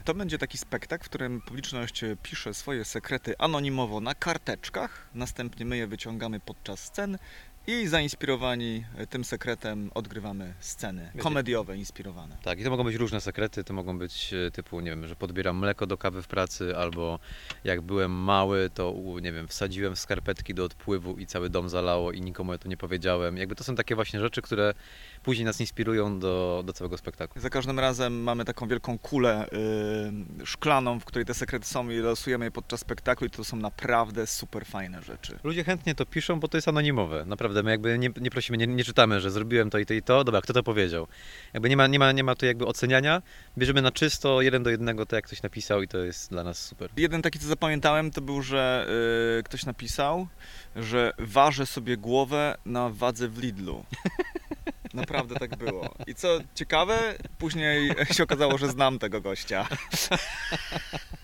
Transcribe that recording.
To będzie taki spektakl, w którym publiczność pisze swoje sekrety anonimowo na karteczkach, następnie my je wyciągamy podczas scen i zainspirowani tym sekretem odgrywamy sceny komediowe inspirowane. Tak, i to mogą być różne sekrety, to mogą być typu, nie wiem, że podbieram mleko do kawy w pracy, albo jak byłem mały, to, nie wiem, wsadziłem skarpetki do odpływu i cały dom zalało i nikomu o tym nie powiedziałem. Jakby to są takie właśnie rzeczy, które później nas inspirują do całego spektaklu. Za każdym razem mamy taką wielką kulę szklaną, w której te sekrety są i losujemy je podczas spektaklu i to są naprawdę super fajne rzeczy. Ludzie chętnie to piszą, bo to jest anonimowe. Naprawdę, my jakby nie prosimy, nie czytamy, że zrobiłem to i to i to. Dobra, kto to powiedział? Jakby nie ma tu jakby oceniania. Bierzemy na czysto, 1 do 1, to jak ktoś napisał i to jest dla nas super. Jeden taki, co zapamiętałem, to był, że ktoś napisał, że ważę sobie głowę na wadze w Lidlu. Naprawdę tak było. I co ciekawe, później się okazało, że znam tego gościa.